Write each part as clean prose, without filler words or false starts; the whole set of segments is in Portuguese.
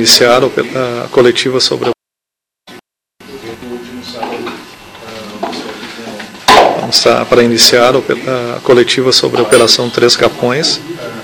iniciar a coletiva sobre a coletiva sobre a Operação Três Capões.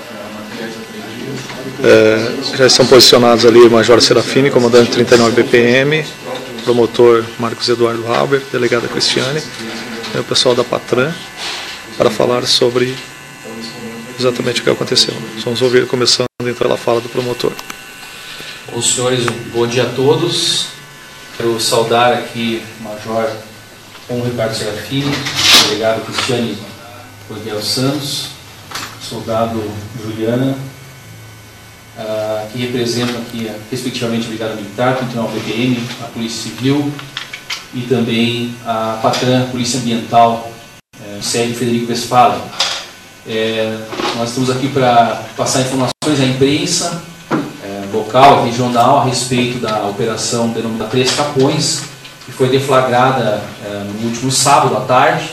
Já estão posicionados ali o Major Serafini, comandante 39 BPM, promotor Marcos Eduardo Halber, delegada Cristiane, e o pessoal da Patran, para falar sobre exatamente o que aconteceu. Vamos ouvir, começando então pela fala do promotor. Os senhores, bom dia a todos. Quero saudar aqui o Major Ricardo Serafini, delegado Cristiane Cordial Santos, soldado Juliana, que representam aqui respectivamente a Brigada Militar, 39 BPM, a Polícia Civil e também a Patran, Polícia Ambiental, sede Frederico Westphalen. Nós estamos aqui para passar informações à imprensa local, regional, a respeito da operação denominada Três Capões, que foi deflagrada no último sábado à tarde,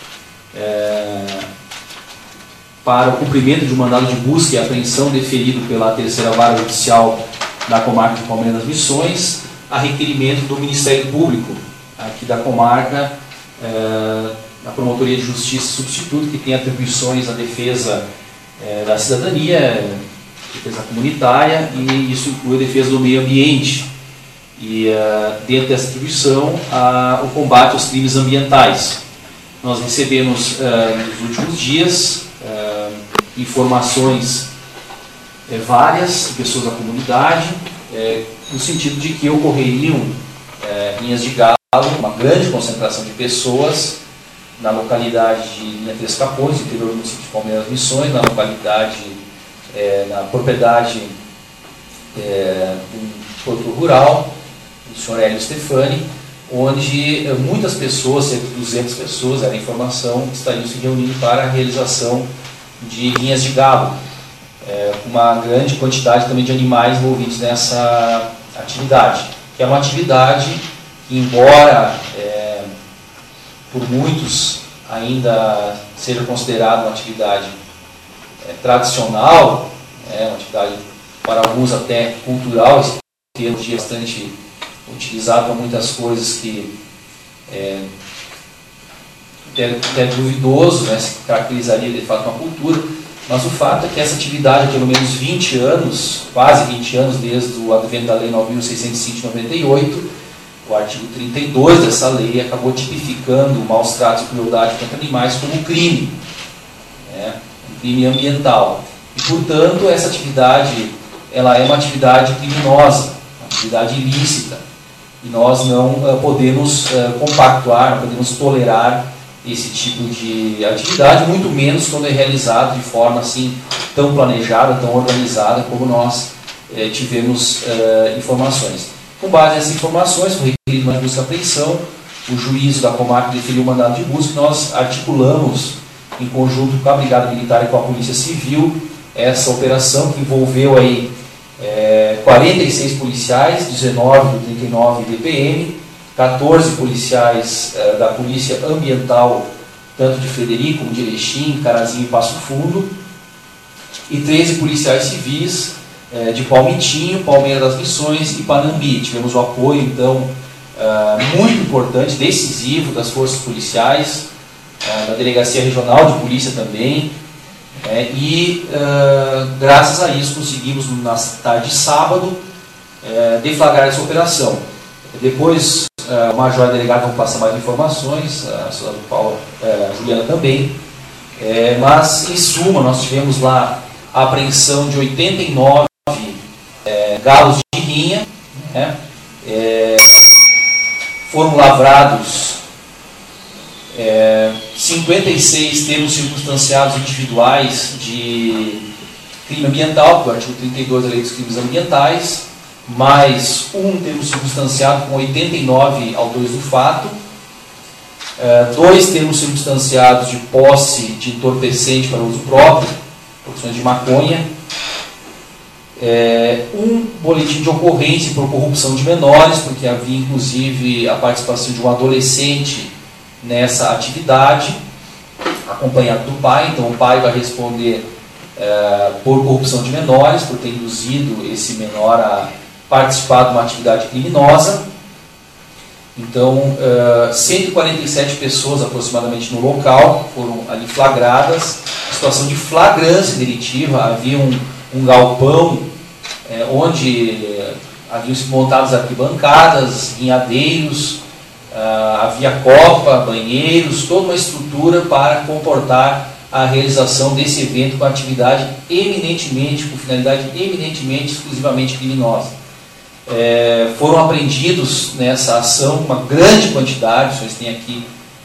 para o cumprimento de um mandado de busca e apreensão deferido pela Terceira Vara Judicial da Comarca de Palmeiras das Missões, a requerimento do Ministério Público aqui da comarca, a Promotoria de Justiça Substituto, que tem atribuições à defesa da cidadania, defesa comunitária, e isso inclui a defesa do meio ambiente. E dentro dessa atribuição, o combate aos crimes ambientais. Nós recebemos nos últimos dias informações várias de pessoas da comunidade, no sentido de que ocorreriam linhas de galo, uma grande concentração de pessoas na localidade de Linha Três Capões, interior do município de Palmeiras das Missões, na localidade, na propriedade do produtor rural, do senhor Hélio Stefani, onde muitas pessoas, cerca de 200 pessoas, era a informação, estariam se reunindo para a realização de linhas de gado, uma grande quantidade também de animais envolvidos nessa atividade, que é uma atividade que, embora por muitos ainda seja considerada uma atividade tradicional, uma atividade para alguns até cultural, esse termo é bastante utilizado para muitas coisas que até duvidoso, se caracterizaria de fato uma cultura, mas o fato é que essa atividade há pelo menos 20 anos, quase 20 anos, desde o advento da Lei 9.605 de 98, o artigo 32 dessa lei acabou tipificando maus tratos e crueldade contra animais como crime, um crime ambiental. E, portanto, essa atividade ela é uma atividade criminosa, uma atividade ilícita, e nós não podemos compactuar, não podemos tolerar esse tipo de atividade, muito menos quando é realizado de forma assim tão planejada, tão organizada como nós tivemos informações. Com base nessas informações, foi requerido uma busca e apreensão, o juízo da comarca deferiu o mandado de busca, nós articulamos em conjunto com a Brigada Militar e com a Polícia Civil essa operação que envolveu aí 46 policiais, 19 do 39 DPM, 14 policiais da Polícia Ambiental, tanto de Frederico como de Erechim, Carazinho e Passo Fundo, e 13 policiais civis de Palmitinho, Palmeiras das Missões e Panambi. Tivemos o apoio, então, muito importante, decisivo das forças policiais, da Delegacia Regional de Polícia também, e graças a isso conseguimos, na tarde de sábado, deflagrar essa operação. Depois, o Major e a delegada vão passar mais informações, a senhora Paula, a Juliana também, mas, em suma, nós tivemos lá a apreensão de 89 galos de linha, foram lavrados 56 termos circunstanciados individuais de crime ambiental, que é o artigo 32 da Lei dos Crimes Ambientais, mais um termo circunstanciado com 89 autores do fato, 2 termos circunstanciados de posse de entorpecente para uso próprio, porções de maconha, um boletim de ocorrência por corrupção de menores, porque havia inclusive a participação de um adolescente nessa atividade, acompanhado do pai. Então o pai vai responder por corrupção de menores, por ter induzido esse menor participar de uma atividade criminosa. Então, 147 pessoas aproximadamente no local foram ali flagradas, situação de flagrância delitiva. Havia um galpão onde haviam se montadas arquibancadas, guinhadeiros, havia copa, banheiros, toda uma estrutura para comportar a realização desse evento com atividade eminentemente, com finalidade eminentemente, exclusivamente criminosa. Foram apreendidos nessa ação uma grande quantidade, vocês têm aqui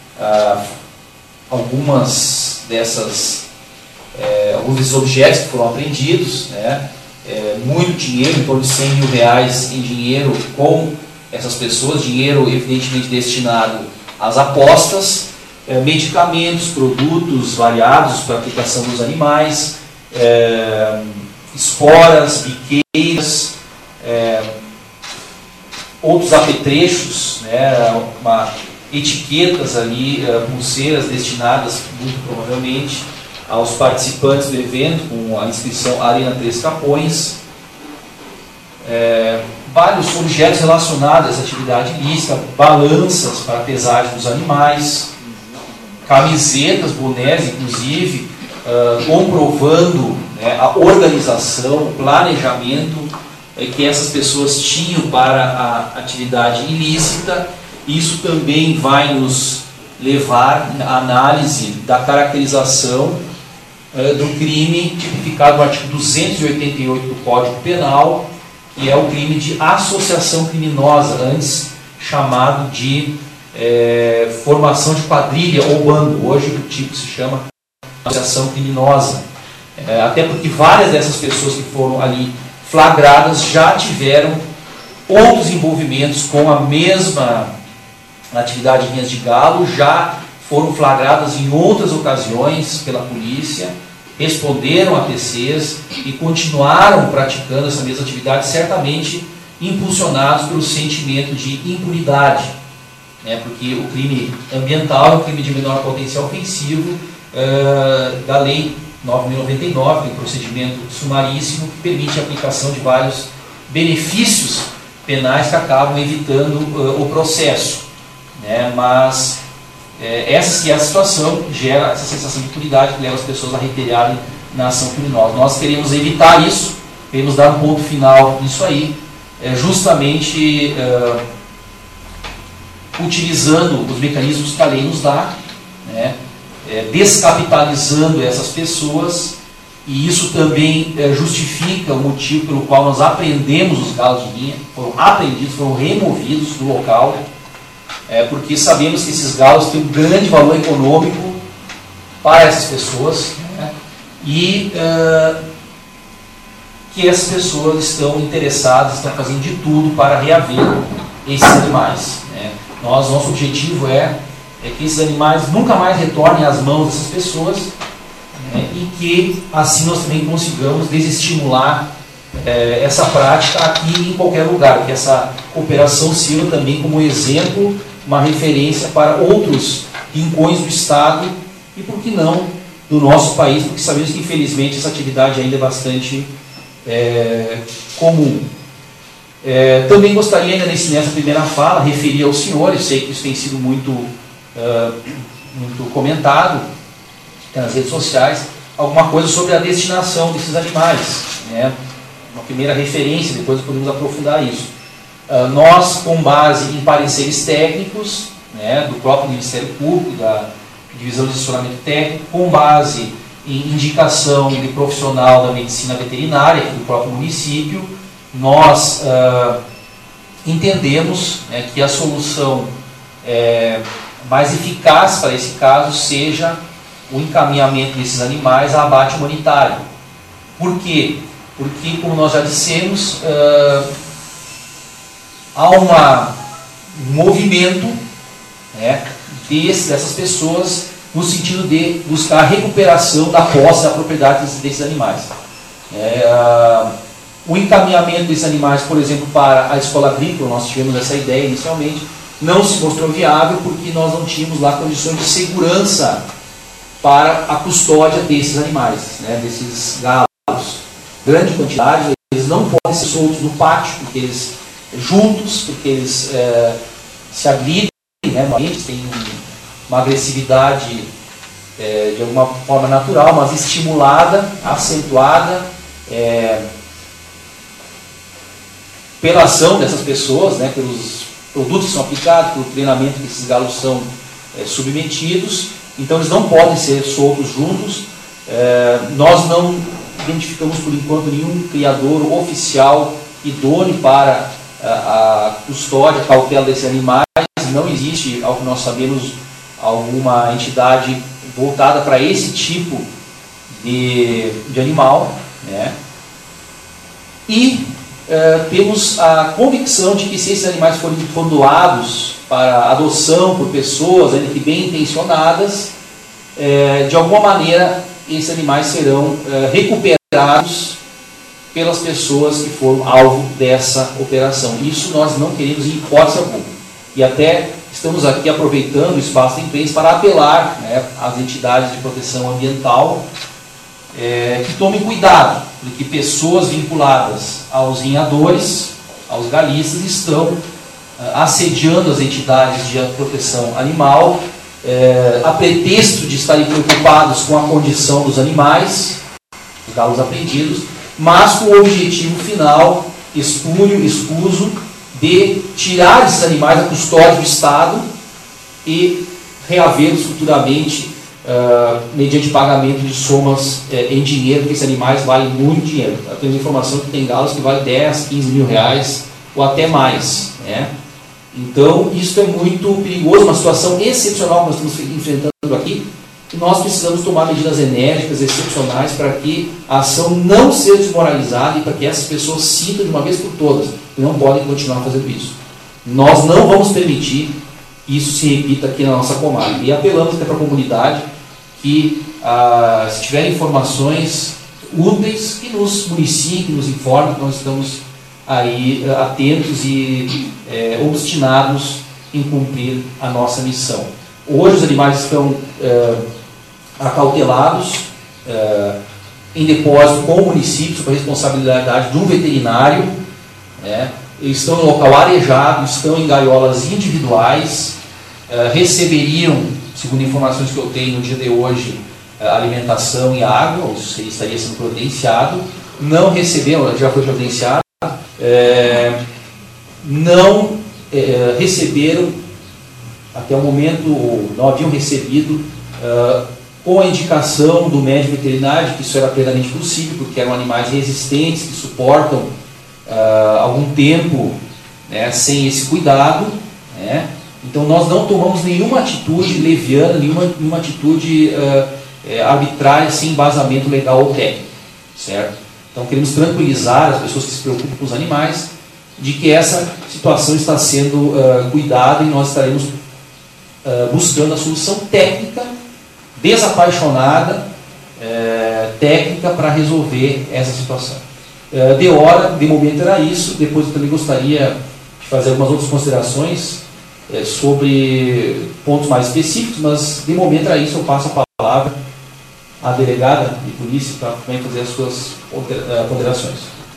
alguns desses objetos que foram apreendidos, né? Muito dinheiro, em torno de 100 mil reais em dinheiro com essas pessoas, dinheiro evidentemente destinado às apostas, medicamentos, produtos variados para aplicação dos animais, esporas, biqueiras, outros apetrechos, né, etiquetas ali, pulseiras destinadas muito provavelmente aos participantes do evento, com a inscrição Arena 3 Capões, vários objetos relacionados a essa atividade ilícita, balanças para pesagem dos animais, camisetas, bonés, inclusive, comprovando, né, a organização, o planejamento que essas pessoas tinham para a atividade ilícita. Isso também vai nos levar à análise da caracterização do crime tipificado no artigo 288 do Código Penal, que é o crime de associação criminosa, antes chamado de formação de quadrilha ou bando. Hoje o tipo se chama associação criminosa. Até porque várias dessas pessoas que foram ali flagradas já tiveram outros envolvimentos com a mesma atividade de Rinhas de Galo, já foram flagradas em outras ocasiões pela polícia, responderam a PCs e continuaram praticando essa mesma atividade, certamente impulsionados pelo sentimento de impunidade, né? Porque o crime ambiental é um crime de menor potencial ofensivo da Lei 9.099, tem procedimento sumaríssimo que permite a aplicação de vários benefícios penais que acabam evitando o processo, né? Mas essa que é a situação, gera essa sensação de impunidade que leva as pessoas a reiterarem na ação criminosa. Nós queremos evitar isso, queremos dar um ponto final nisso aí, justamente utilizando os mecanismos que a lei nos dá, né? Descapitalizando essas pessoas, e isso também justifica o motivo pelo qual nós apreendemos os galos de linha, foram apreendidos, foram removidos do local, porque sabemos que esses galos têm um grande valor econômico para essas pessoas, né? E que essas pessoas estão interessadas, estão fazendo de tudo para reaver esses animais, né? Nosso objetivo é que esses animais nunca mais retornem às mãos dessas pessoas, né, e que assim nós também consigamos desestimular essa prática aqui em qualquer lugar, que essa operação sirva também como exemplo, uma referência para outros rincões do Estado e, por que não, do nosso país, porque sabemos que infelizmente essa atividade ainda é bastante comum. Também gostaria ainda nessa primeira fala referir aos senhores, sei que isso tem sido muito comentado nas redes sociais, alguma coisa sobre a destinação desses animais, né? Uma primeira referência, depois podemos aprofundar isso. Nós, com base em pareceres técnicos, né, do próprio Ministério Público, da Divisão de Assessoramento Técnico, com base em indicação de profissional da medicina veterinária do próprio município, nós entendemos, né, que a solução mais eficaz para esse caso seja o encaminhamento desses animais a abate humanitário. Por quê? Porque, como nós já dissemos, há um movimento, né, dessas pessoas no sentido de buscar a recuperação da posse da propriedade desses animais. O encaminhamento desses animais, por exemplo, para a escola agrícola, nós tivemos essa ideia inicialmente, não se mostrou viável porque nós não tínhamos lá condições de segurança para a custódia desses animais, né, desses galos. Grande quantidade, eles não podem ser soltos no pátio, porque eles porque eles se agridem, né, eles têm uma agressividade de alguma forma natural, mas estimulada, acentuada pela ação dessas pessoas, né, pelos produtos que são aplicados, pelo treinamento que esses galos são submetidos. Então eles não podem ser soltos juntos. Nós não identificamos por enquanto nenhum criador oficial idôneo para a custódia, a cautela desses animais. Não existe, ao que nós sabemos, alguma entidade voltada para esse tipo de animal, né? E temos a convicção de que se esses animais forem doados para adoção por pessoas, ainda que bem intencionadas, de alguma maneira esses animais serão recuperados pelas pessoas que foram alvo dessa operação. Isso nós não queremos em hipótese alguma. E até estamos aqui aproveitando o espaço da imprensa para apelar, né, às entidades de proteção ambiental que tomem cuidado, porque pessoas vinculadas aos rinhadores, aos galistas, estão assediando as entidades de proteção animal, a pretexto de estarem preocupados com a condição dos animais, os galos apreendidos, mas com o objetivo final, espúrio, escuso, de tirar esses animais da custódia do Estado e reavê-los futuramente mediante pagamento de somas em dinheiro, porque esses animais valem muito dinheiro. Eu tenho informação que tem galos que valem 10, 15 mil reais ou até mais, né? Então isso é muito perigoso, uma situação excepcional que nós estamos enfrentando aqui, e nós precisamos tomar medidas enérgicas, excepcionais, para que a ação não seja desmoralizada e para que essas pessoas sintam de uma vez por todas que não podem continuar fazendo isso. Nós não vamos permitir que isso se repita aqui na nossa comarca. E apelamos até para a comunidade que, se tiverem informações úteis, que nos municiem, que nos informem, que nós estamos aí atentos e obstinados em cumprir a nossa missão. Hoje os animais estão acautelados em depósito com o município, sob a responsabilidade de um veterinário, né? Eles estão em local arejado, estão em gaiolas individuais, receberiam, segundo informações que eu tenho no dia de hoje, alimentação e água, ou seja, estaria sendo providenciado. Não receberam, já foi providenciado, não receberam, até o momento não haviam recebido, com a indicação do médico veterinário, que isso era plenamente possível, porque eram animais resistentes, que suportam algum tempo, né, sem esse cuidado, né? Então nós não tomamos nenhuma atitude leviana, nenhuma atitude arbitrária, sem embasamento legal ou técnico, certo? Então queremos tranquilizar as pessoas que se preocupam com os animais de que essa situação está sendo cuidada, e nós estaremos buscando a solução técnica, desapaixonada, técnica, para resolver essa situação. De momento era isso. Depois eu também gostaria de fazer algumas outras considerações sobre pontos mais específicos, mas de momento era isso. Eu passo a palavra à delegada de polícia para também fazer as suas ponderações.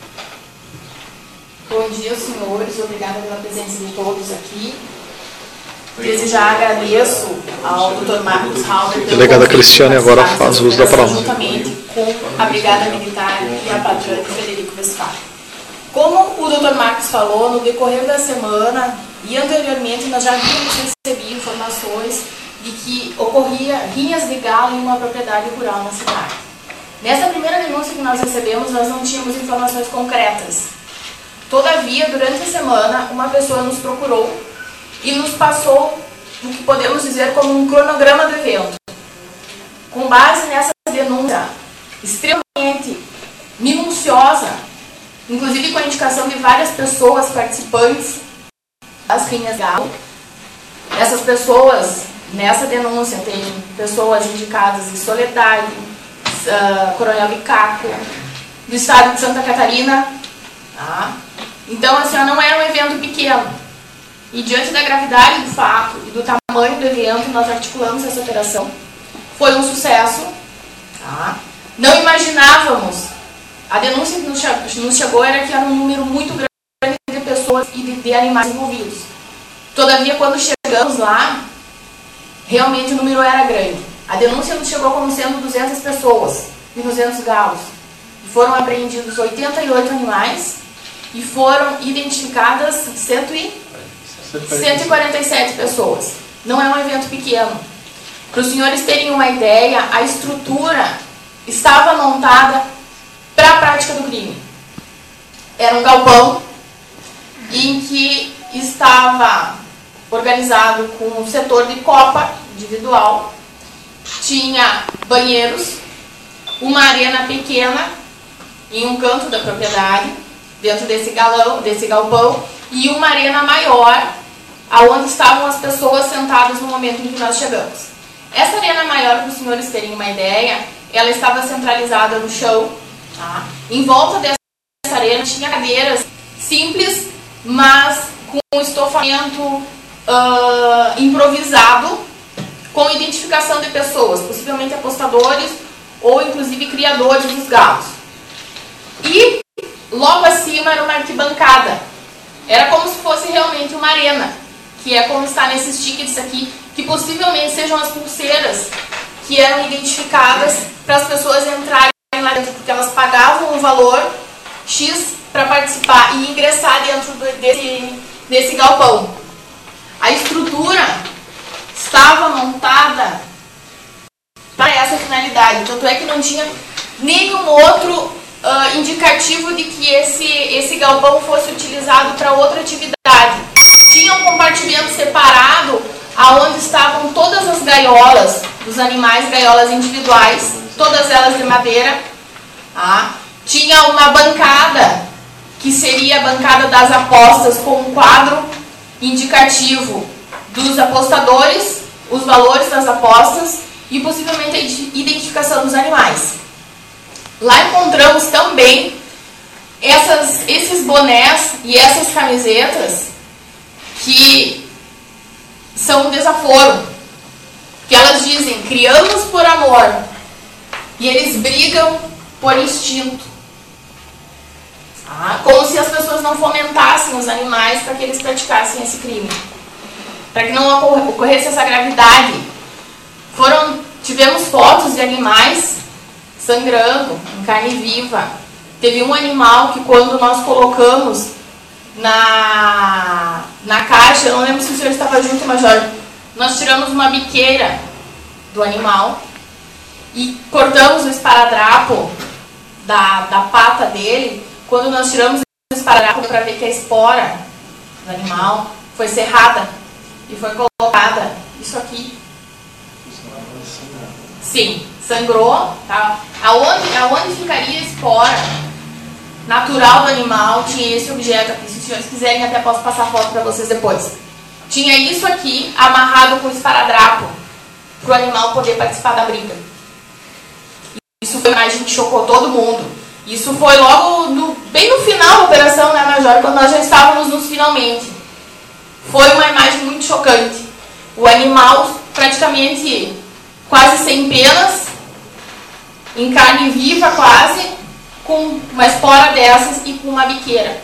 Bom dia, senhores. Obrigada pela presença de todos aqui. Desde já agradeço ao Dr. Marcos Halber. Delegada Cristiane agora faz uso da palavra. Juntamente com a Brigada Militar e a patrulha Frederico Westphal. Como o Dr. Marcos falou, no decorrer da semana e anteriormente nós já havíamos recebido informações de que ocorria rinhas de galo em uma propriedade rural na cidade. Nessa primeira denúncia que nós recebemos, nós não tínhamos informações concretas. Todavia, durante a semana, uma pessoa nos procurou e nos passou o que podemos dizer como um cronograma do evento. Com base nessa denúncia extremamente minuciosa, inclusive com a indicação de várias pessoas participantes das rinhas galo. Essas pessoas, nessa denúncia, tem pessoas indicadas de Soledade, Coronel Bicaco, do estado de Santa Catarina. Tá? Então, assim, não era um evento pequeno. E diante da gravidade do fato e do tamanho do evento, nós articulamos essa operação. Foi um sucesso. Tá? Não imaginávamos A denúncia que nos chegou era que era um número muito grande de pessoas e de animais envolvidos. Todavia, quando chegamos lá, realmente o número era grande. A denúncia nos chegou como sendo 200 pessoas e 200 galos. Foram apreendidos 88 animais e foram identificadas 147 pessoas. Não é um evento pequeno. Para os senhores terem uma ideia, a estrutura estava montada para a prática do crime. Era um galpão em que estava organizado com um setor de copa individual, tinha banheiros, uma arena pequena em um canto da propriedade, dentro desse galpão, e uma arena maior, aonde estavam as pessoas sentadas no momento em que nós chegamos. Essa arena maior, para os senhores terem uma ideia, ela estava centralizada no chão. Tá? Em volta dessa arena tinha cadeiras simples, mas com um estofamento improvisado, com identificação de pessoas, possivelmente apostadores ou inclusive criadores dos galos. E logo acima era uma arquibancada. Era como se fosse realmente uma arena, que é como está nesses tickets aqui, que possivelmente sejam as pulseiras que eram identificadas para as pessoas entrarem lá dentro, porque elas pagavam um valor X para participar e ingressar dentro desse galpão. A estrutura estava montada para essa finalidade, tanto é que não tinha nenhum outro indicativo de que esse galpão fosse utilizado para outra atividade. Tinha um compartimento separado aonde estavam todas as gaiolas dos animais, gaiolas individuais, todas elas de madeira. Tá? Tinha uma bancada, que seria a bancada das apostas, com um quadro indicativo dos apostadores, os valores das apostas e possivelmente a identificação dos animais. Lá encontramos também esses bonés e essas camisetas que são um desaforo, que elas dizem: criamos por amor, e eles brigam por instinto. Como se as pessoas não fomentassem os animais para que eles praticassem esse crime, para que não ocorresse essa gravidade. Tivemos fotos de animais sangrando em carne viva. Teve um animal que, quando nós colocamos na caixa, eu não lembro se o senhor estava junto, Major, nós tiramos uma biqueira do animal e cortamos o esparadrapo da pata dele. Quando nós tiramos o esparadrapo para ver que a espora do animal foi serrada e foi colocada, isso aqui. Sim, sangrou, tá? Aonde ficaria a espora natural do animal, tinha esse objeto aqui. Se os senhores quiserem, até posso passar foto para vocês depois. Tinha isso aqui amarrado com esparadrapo para o animal poder participar da briga. Isso foi uma imagem que chocou todo mundo. Isso foi logo bem no final da operação, né, Major? Quando nós já estávamos nos finalmente. Foi uma imagem muito chocante. O animal praticamente quase sem penas, em carne viva quase, com uma espora dessas e com uma biqueira.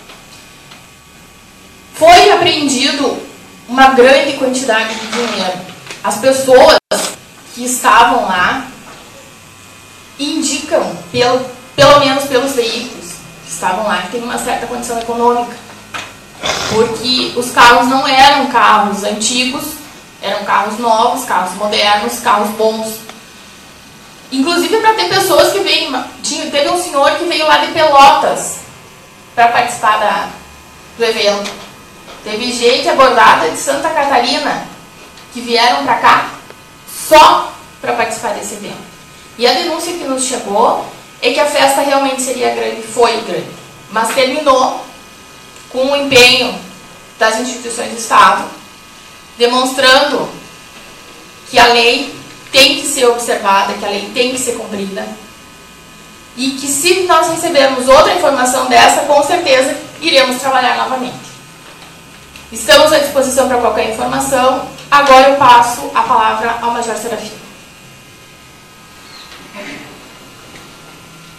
Foi apreendido uma grande quantidade de dinheiro. As pessoas que estavam lá indicam, pelo menos pelos veículos que estavam lá, que tem uma certa condição econômica. Porque os carros não eram carros antigos, eram carros novos, carros modernos, carros bons. Inclusive para ter pessoas que vêm. Teve um senhor que veio lá de Pelotas para participar do evento. Teve gente abordada de Santa Catarina que vieram para cá só para participar desse evento. E a denúncia que nos chegou é que a festa realmente seria grande, foi grande, mas terminou com o empenho das instituições do Estado, demonstrando que a lei tem que ser observada, que a lei tem que ser cumprida, e que se nós recebermos outra informação dessa, com certeza iremos trabalhar novamente. Estamos à disposição para qualquer informação. Agora eu passo a palavra ao Major Serafim.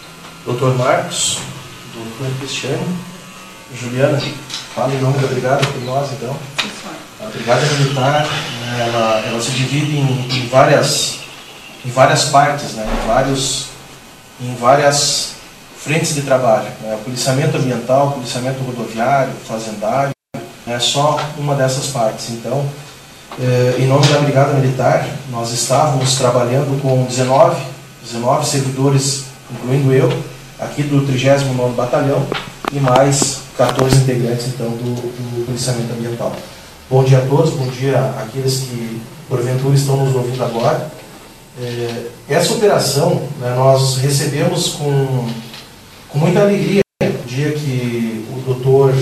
Dr. Marcos, Dr. Cristiane, Juliana, fala em nome da Brigada por nós, então. A Brigada Militar, ela se divide em várias partes, né? em várias frentes de trabalho. Né? O policiamento ambiental, o policiamento rodoviário, fazendário, é só uma dessas partes. Então, em nome da Brigada Militar, nós estávamos trabalhando com 19 servidores, incluindo eu, aqui do 39º Batalhão, e mais 14 integrantes, então, do policiamento ambiental. Bom dia a todos, bom dia àqueles que, porventura, estão nos ouvindo agora. Essa operação, né, nós recebemos com muita alegria o dia que o doutor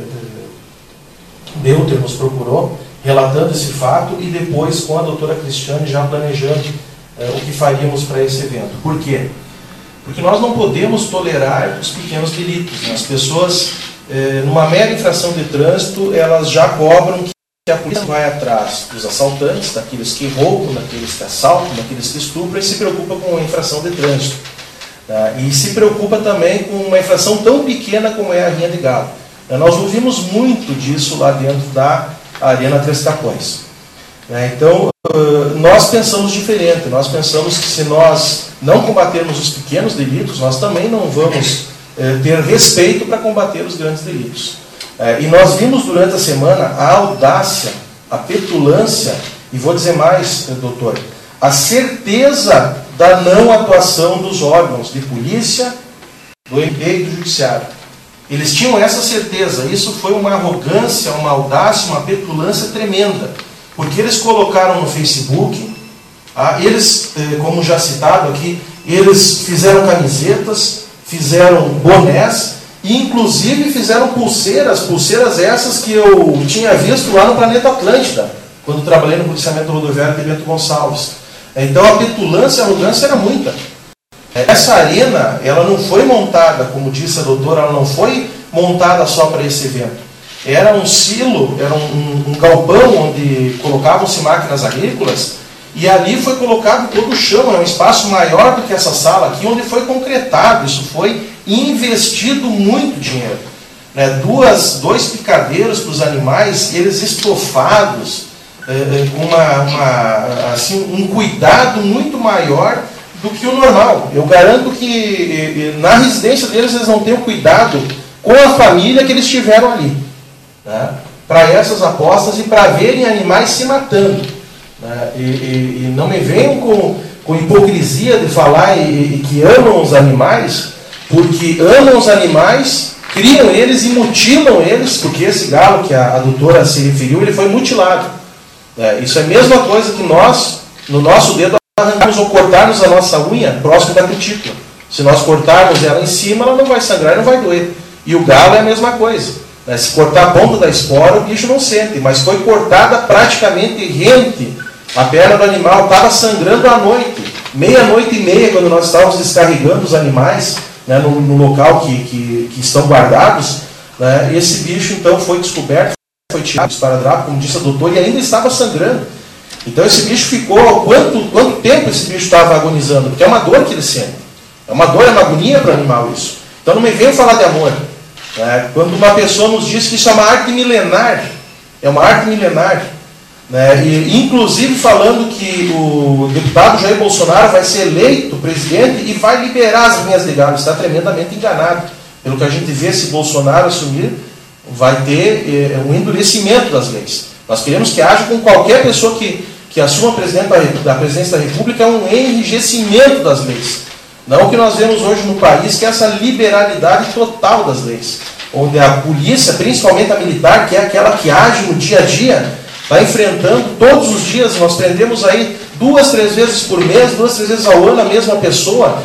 Deuter nos procurou, relatando esse fato, e depois com a doutora Cristiane já planejando o que faríamos para esse evento. Por quê? Porque nós não podemos tolerar os pequenos delitos. Né? As pessoas, numa mera infração de trânsito, elas já cobram que a polícia vai atrás dos assaltantes, daqueles que roubam, daqueles que assaltam, daqueles que estupram, e se preocupa com a infração de trânsito. Tá? E se preocupa também com uma infração tão pequena como é a rinha de galo. Nós ouvimos muito disso lá dentro da Arena Três Tacões. Então, nós pensamos diferente. Nós pensamos que se nós não combatermos os pequenos delitos, nós também não vamos ter respeito para combater os grandes delitos. E nós vimos durante a semana a audácia, a petulância, e vou dizer mais, doutor, a certeza da não atuação dos órgãos de polícia, do MP e do Judiciário. Eles tinham essa certeza. Isso foi uma arrogância, uma audácia, uma petulância tremenda. Porque eles colocaram no Facebook, eles, como já citado aqui, eles fizeram camisetas, fizeram bonés, e inclusive fizeram pulseiras essas que eu tinha visto lá no Planeta Atlântida, quando trabalhei no policiamento rodoviário de Bento Gonçalves. Então a petulância e a arrogância era muita. Essa arena, ela não foi montada, como disse a doutora, ela não foi montada só para esse evento. Era um silo, era um galpão onde colocavam-se máquinas agrícolas, e ali foi colocado todo o chão, é um espaço maior do que essa sala aqui, onde foi concretado, isso foi investido muito dinheiro. Dois picadeiros para os animais, eles estofados, com um cuidado muito maior do que o normal. Eu garanto que na residência deles eles não têm o cuidado com a família que eles tiveram ali, né, para essas apostas e para verem animais se matando. Né, e não me venham com hipocrisia de falar que amam os animais, porque amam os animais, criam eles e mutilam eles, porque esse galo que a doutora se referiu, ele foi mutilado. Isso é a mesma coisa que nós, no nosso dedo, arrancarmos ou cortarmos a nossa unha próximo da cutícula. Se nós cortarmos ela em cima, ela não vai sangrar e não vai doer. E o galo é a mesma coisa. Se cortar a ponta da espora, o bicho não sente, mas foi cortada praticamente rente. A perna do animal estava sangrando à noite, 00:30, quando nós estávamos descarregando os animais, né, no local que estão guardados, né, esse bicho então foi descoberto, foi tirado do esparadrapo, como disse a doutora, e ainda estava sangrando. Então esse bicho ficou, quanto tempo esse bicho estava agonizando? Porque é uma dor que ele sente. É uma dor, é uma agonia para o animal isso. Então não me venham falar de amor. Né? Quando uma pessoa nos diz que isso é uma arte milenar, é uma arte milenar. Né? E, inclusive falando que o deputado Jair Bolsonaro vai ser eleito presidente e vai liberar as linhas de galo. Está tremendamente enganado. Pelo que a gente vê, se Bolsonaro assumir, vai ter um endurecimento das leis. Nós queremos que haja com qualquer pessoa que assuma a presidência da República um enrijecimento das leis. Não o que nós vemos hoje no país, que é essa liberalidade total das leis. Onde a polícia, principalmente a militar, que é aquela que age no dia a dia, está enfrentando todos os dias. Nós prendemos aí 2, 3 vezes por mês, 2, 3 vezes ao ano a mesma pessoa.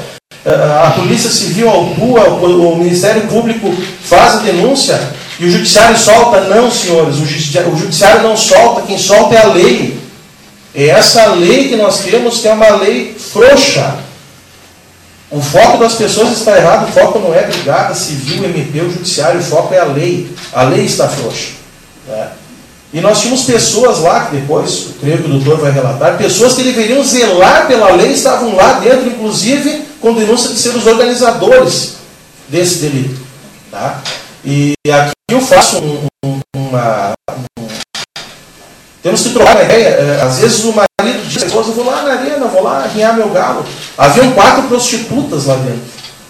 A Polícia Civil autua, o Ministério Público faz a denúncia e o Judiciário solta. Não, senhores, o Judiciário não solta, quem solta é a lei. É essa lei que nós temos, que é uma lei frouxa. O foco das pessoas está errado, o foco não é Brigada Civil, MP, o Judiciário, o foco é a lei. A lei está frouxa. Né? E nós tínhamos pessoas lá, que depois, creio que o doutor vai relatar, pessoas que deveriam zelar pela lei, estavam lá dentro, inclusive, com denúncia de ser os organizadores desse delito. Tá? E aqui eu faço temos que trocar a ideia. Às vezes o marido diz: eu vou lá na arena, vou lá arranhar meu galo. Haviam 4 prostitutas lá dentro.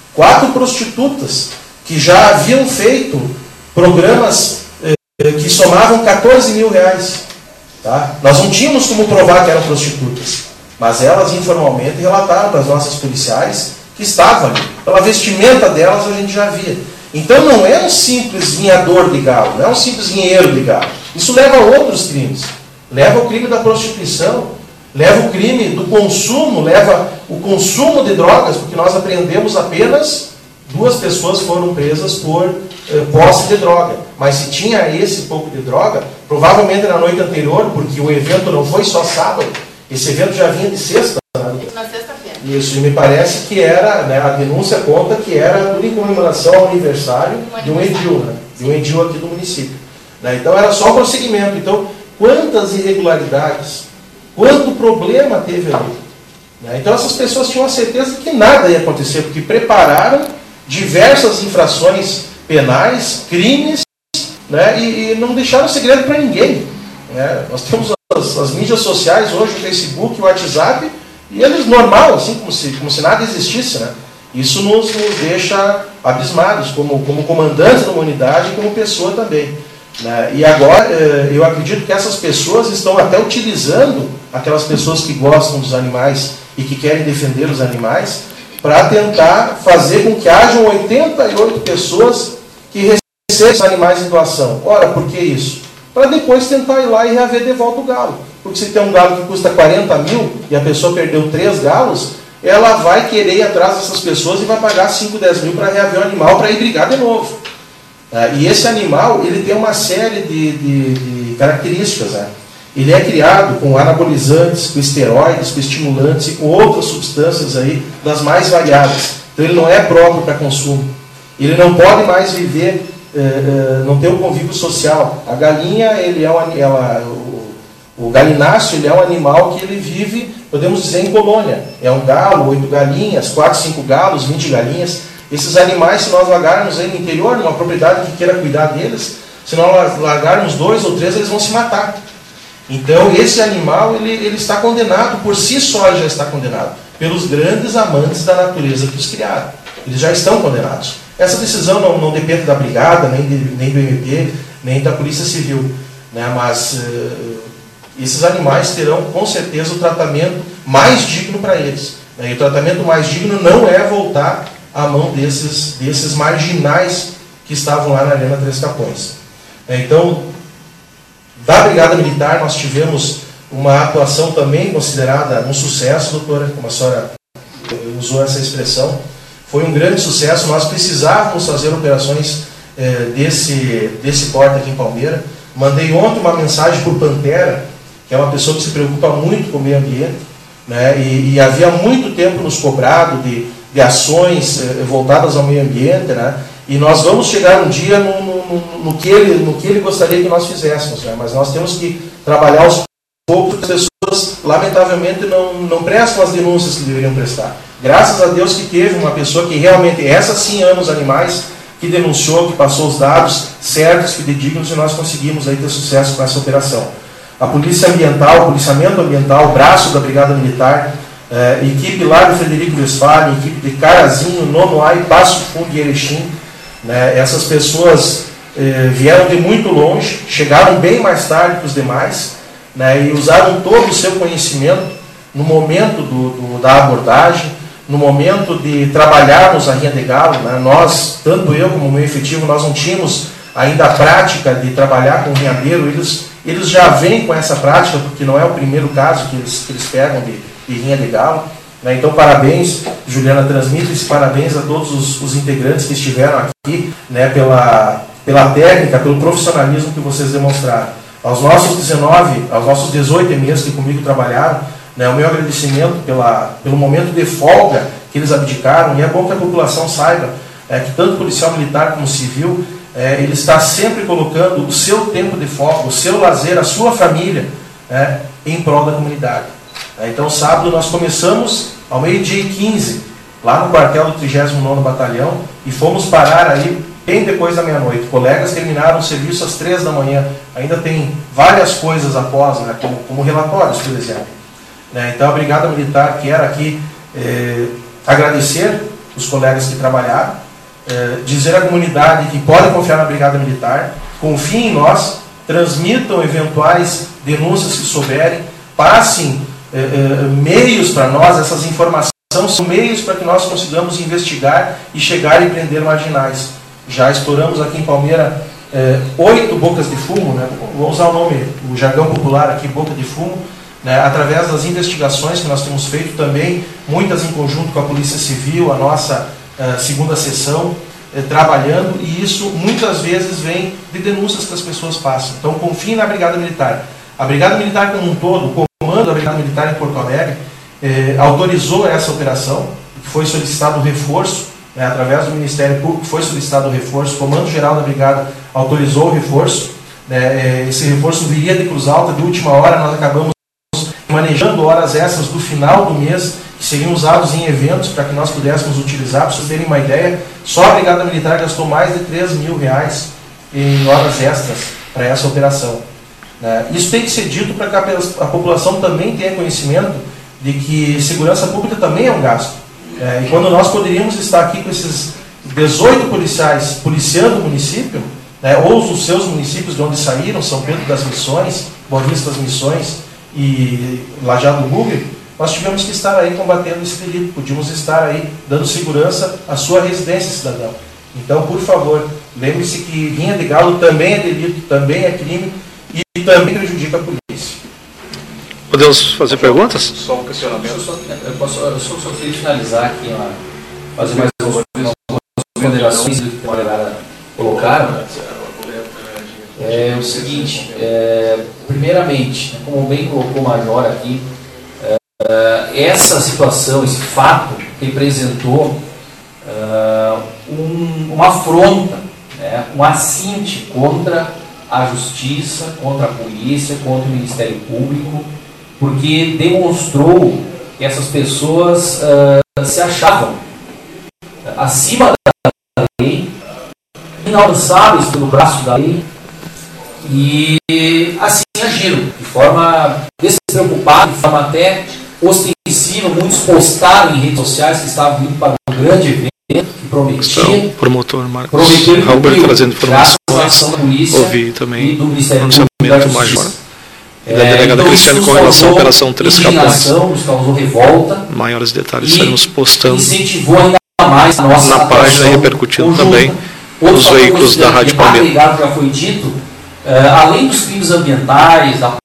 4 prostitutas que já haviam feito programas que somavam 14 mil reais. Tá? Nós não tínhamos como provar que eram prostitutas, mas elas informalmente relataram para as nossas policiais que estavam ali. Pela vestimenta delas a gente já via. Então não é um simples vinhador de galo, não é um simples vinheiro de galo. Isso leva a outros crimes. Leva o crime da prostituição, leva o crime do consumo, leva o consumo de drogas, porque nós apreendemos apenas 2 pessoas foram presas por posse de droga. Mas se tinha esse pouco de droga, provavelmente na noite anterior, porque o evento não foi só sábado, esse evento já vinha de sexta. Na sexta-feira. Isso, e me parece que era, né, a denúncia conta que era tudo em comemoração ao aniversário de um edil, né, de um edil aqui do município. Né, então era só prosseguimento. Então, quantas irregularidades, quanto problema teve ali. Né? Então essas pessoas tinham a certeza que nada ia acontecer, porque prepararam diversas infrações penais, crimes, né, e não deixaram segredo para ninguém. Né? Nós temos as mídias sociais hoje, o Facebook, o WhatsApp, e eles normal, assim, como se nada existisse. Né? Isso nos deixa abismados, como comandantes de uma unidade e como pessoa também. Né? E agora, eu acredito que essas pessoas estão até utilizando aquelas pessoas que gostam dos animais e que querem defender os animais, para tentar fazer com que hajam 88 pessoas que recebem os animais em doação. Ora, por que isso? Para depois tentar ir lá e reaver de volta o galo. Porque se tem um galo que custa 40 mil e a pessoa perdeu 3 galos, ela vai querer ir atrás dessas pessoas e vai pagar 5, 10 mil para reaver o animal para ir brigar de novo. E esse animal, ele tem uma série de características. Né? Ele é criado com anabolizantes, com esteroides, com estimulantes e com outras substâncias aí das mais variadas. Então ele não é próprio para consumo. Ele não pode mais viver, não tem um convívio social. A galinha, o galináceo, ele é um animal que ele vive, podemos dizer, em colônia. É um galo, 8 galinhas, 4, 5 galos, 20 galinhas. Esses animais, se nós largarmos aí no interior, numa propriedade que queira cuidar deles, se nós largarmos 2 ou 3, eles vão se matar. Então, esse animal, ele está condenado, por si só ele já está condenado, pelos grandes amantes da natureza que os criaram. Eles já estão condenados. Essa decisão não depende da brigada, nem do MP, nem da Polícia Civil. Né? Mas esses animais terão, com certeza, o tratamento mais digno para eles. Né? E o tratamento mais digno não é voltar à mão desses marginais que estavam lá na Arena Três Capões. Então, da Brigada Militar, nós tivemos uma atuação também considerada um sucesso, doutora, como a senhora usou essa expressão. Foi um grande sucesso. Nós precisávamos fazer operações desse porte aqui em Palmeira. Mandei ontem uma mensagem para o Pantera, que é uma pessoa que se preocupa muito com o meio ambiente, né? E havia muito tempo nos cobrado de ações voltadas ao meio ambiente, né? E nós vamos chegar um dia no que ele gostaria que nós fizéssemos, né? Mas nós temos que trabalhar aos poucos, porque as pessoas, lamentavelmente, não prestam as denúncias que deveriam prestar. Graças a Deus que teve uma pessoa que realmente, essa sim ama os animais, que denunciou, que passou os dados certos, fidedignos, e nós conseguimos aí ter sucesso com essa operação. A Polícia Ambiental, o Policiamento Ambiental, braço da Brigada Militar, equipe lá do Frederico Westphalen, equipe de Carazinho, Nonoai, Passo Fundo e Erechim, né? Essas pessoas vieram de muito longe, chegaram bem mais tarde que os demais, né? E usaram todo o seu conhecimento no momento da abordagem, no momento de trabalharmos a rinha de galo. Né? Nós, tanto eu como o meu efetivo, nós não tínhamos ainda a prática de trabalhar com o rinhadeiro. Eles já vêm com essa prática, porque não é o primeiro caso que eles pegam de rinha de galo. Né? Então, parabéns, Juliana, transmite esse parabéns a todos os integrantes que estiveram aqui, né, pela técnica, pelo profissionalismo que vocês demonstraram. Aos nossos 18 EMEs que comigo trabalharam, né, o meu agradecimento pelo momento de folga que eles abdicaram. E é bom que a população saiba que tanto policial militar como civil, ele está sempre colocando o seu tempo de folga, o seu lazer, a sua família, em prol da comunidade. Então, sábado nós começamos ao 12h15 lá no quartel do 39º Batalhão, e fomos parar aí bem depois da meia-noite. Colegas terminaram o serviço às 3 da manhã. Ainda tem várias coisas após, né, como relatórios, por exemplo. Né, então a Brigada Militar quer aqui agradecer os colegas que trabalharam, dizer à comunidade que pode confiar na Brigada Militar, confiem em nós, transmitam eventuais denúncias que souberem, passem meios para nós, essas informações são meios para que nós consigamos investigar e chegar e prender marginais. Já estouramos aqui em Palmeira 8 bocas de fumo, né? Vou usar o nome, o jargão popular aqui, boca de fumo, né? Através das investigações que nós temos feito também, muitas em conjunto com a Polícia Civil, a nossa segunda seção, trabalhando, e isso muitas vezes vem de denúncias que as pessoas passam. Então confiem na Brigada Militar. A Brigada Militar como um todo, o comando da Brigada Militar em Porto Alegre, autorizou essa operação, foi solicitado o reforço, né, através do Ministério Público foi solicitado o reforço, o Comando Geral da Brigada autorizou o reforço, né, esse reforço viria de Cruz Alta, de última hora nós acabamos manejando horas extras do final do mês, que seriam usados em eventos para que nós pudéssemos utilizar. Para vocês terem uma ideia, só a Brigada Militar gastou mais de R$3.000 em horas extras para essa operação. Isso tem que ser dito para que a população também tenha conhecimento de que segurança pública também é um gasto. E quando nós poderíamos estar aqui com esses 18 policiais policiando o município, ou os seus municípios de onde saíram, São Pedro das Missões, Boa Vista das Missões e Lajeado do Bugre, nós tivemos que estar aí combatendo esse delito, podíamos estar aí dando segurança à sua residência, cidadão. Então, por favor, lembre-se que rinha de galo também é delito, também é crime e também prejudica a polícia. Podemos fazer perguntas? Só um questionamento. Eu só queria finalizar aqui, fazer mais algumas ponderações que a galera colocaram. É o seguinte, primeiramente, como bem colocou o Major aqui, essa situação, esse fato, representou uma afronta, né, um assinte contra a justiça, contra a polícia, contra o Ministério Público, porque demonstrou que essas pessoas se achavam acima da lei, inalcançáveis pelo braço da lei, e assim agiram, de forma despreocupada, de forma até ostensiva. Muitos postaram em redes sociais que estavam indo para um grande evento que prometia. O promotor Marcos Halber trazendo informações, ouvi também o pronunciamento do Major e da delegada Cristiane com relação à Operação Três Capões. Nos causou revolta. Maiores detalhes estaremos postando incentivou ainda mais a nossa na página e repercutindo também nos veículos da Rádio Palmeira. Já foi dito, além dos crimes ambientais, da